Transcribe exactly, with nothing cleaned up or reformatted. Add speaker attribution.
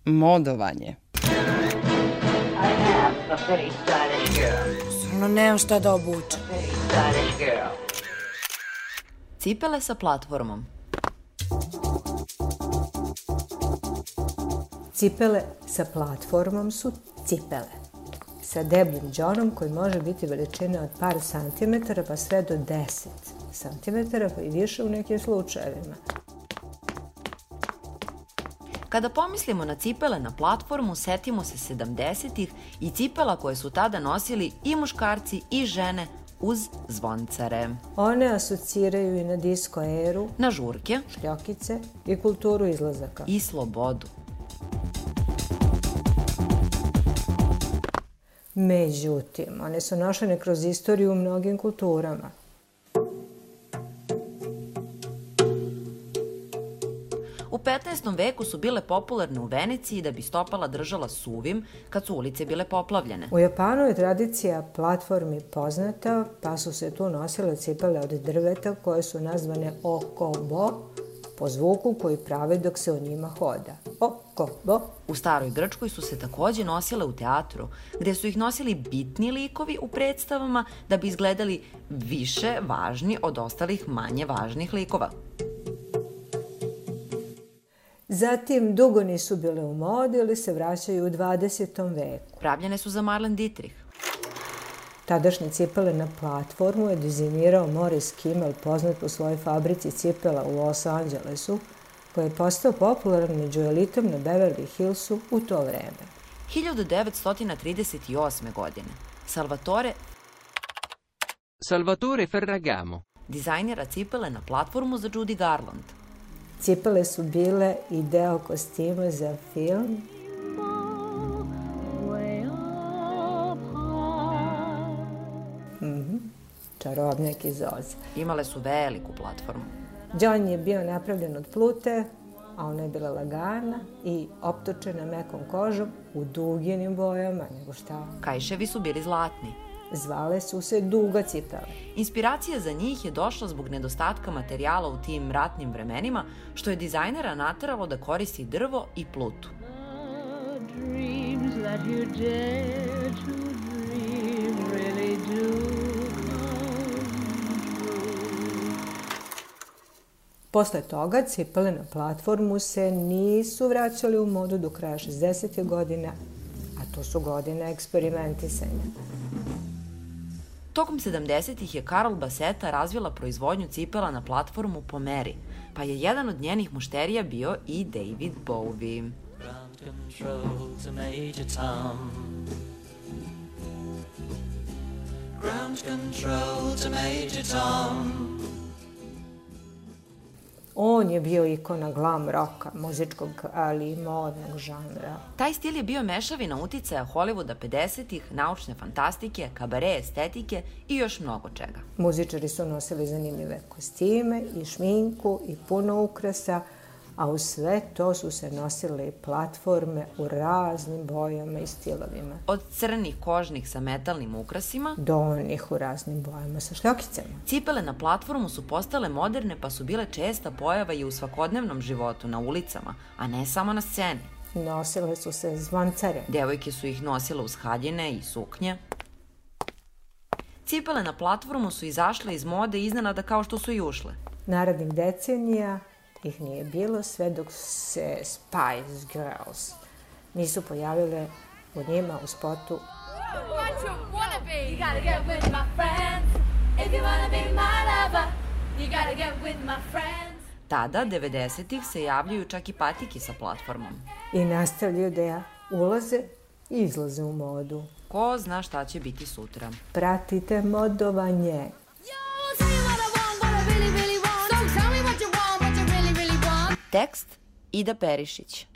Speaker 1: Modovanje.
Speaker 2: Stvarno nemam šta da obučem.
Speaker 3: Cipele sa platformom.
Speaker 4: Cipele sa platformom su cipele. Sa debljim đonom koji može biti veličine od par santimetara pa sve do deset santimetara pa i više u nekim slučajevima.
Speaker 3: Kada pomislimo na cipele na platformu, setimo se sedamdesetih i cipela koje su tada nosili i muškarci i žene uz zvoncare.
Speaker 4: One asociraju i na disko eru,
Speaker 3: na žurke,
Speaker 4: šljokice i kulturu izlazaka.
Speaker 3: I slobodu.
Speaker 4: Međutim, one su nošene kroz istoriju u mnogim kulturama.
Speaker 3: U petnaestom veku su bile popularne u Veneciji da bi stopala držala suvim kad su ulice bile poplavljene.
Speaker 4: U Japanu je tradicija platformi poznata, pa su se tu nosile cipele od drveta koje su nazvane okobo, po zvuku koji prave dok se o njima hoda. Okobo.
Speaker 3: U staroj Grčkoj su se takođe nosile u teatru, gde su ih nosili bitni likovi u predstavama da bi izgledali više važni od ostalih manje važnih likova.
Speaker 4: Zatim, dugo nisu bile u modi ili se vraćaju u dvadesetom veku.
Speaker 3: Pravljene su za Marlene Dietrich.
Speaker 4: Tadašnje cipele na platformu je dizajnirao Morris Kimmel, poznat po svojoj fabrici cipela u Los Angelesu, koji je postao popularan među elitom na Beverly Hillsu u to vreme.
Speaker 3: hiljadu devetsto trideset osme. godine Salvatore
Speaker 5: Salvatore Ferragamo
Speaker 3: dizajnira cipele na platformu za Judy Garland.
Speaker 4: Cipele su bile i deo kostima za film Mhm, Čarobnjak iz Oza.
Speaker 3: Imale su veliku platformu.
Speaker 4: Đon je bio napravljen od plute, a ona je bila lagana i optočena mekom kožom u duginim bojama, nego šta.
Speaker 3: Kaiševi su bili zlatni.
Speaker 4: Zvale su se duga cipele.
Speaker 3: Inspiracija za njih je došla zbog nedostatka materijala u tim ratnim vremenima, što je dizajnera nateralo da koristi drvo i plutu. Posle toga cipele na platformu se nisu vraćali u modu do kraja šezdesetih godina, a to su godine eksperimentisanja. Tokom sedamdesetih je Carol Bassetta razvila proizvodnju cipela na platformu po meri, pa je jedan od njenih mušterija bio i David Bowie. On je bio ikona glam roka, muzičkog, ali i modnog žanra. Taj stil je bio mešavina uticaja Hollywooda pedesetih, naučne fantastike, kabare estetike i još mnogo čega.
Speaker 4: Muzičari su nosili zanimljive kostime i šminku i puno ukrasa, a u sve to su se nosile platforme u raznim bojama i stilovima.
Speaker 3: Od crnih kožnih sa metalnim ukrasima
Speaker 4: do onih u raznim bojama sa šljokicama.
Speaker 3: Cipele na platformu su postale moderne pa su bile česta pojava i u svakodnevnom životu na ulicama, a ne samo na sceni.
Speaker 4: Nosile su se zvoncare.
Speaker 3: Devojke su ih nosile uz haljine i suknje. Cipele na platformu su izašle iz mode iznenada kao što su i ušle.
Speaker 4: Narednih decenija ih nije bilo sve dok se Spice Girls nisu pojavile u njima u spotu
Speaker 3: Tada, devedesetih, se javljaju čak i patiki sa platformom.
Speaker 4: I nastavljaju da ulaze i izlaze u modu.
Speaker 3: Ko zna šta će biti sutra.
Speaker 4: Pratite modovanje.
Speaker 3: Tekst Ida Perišić.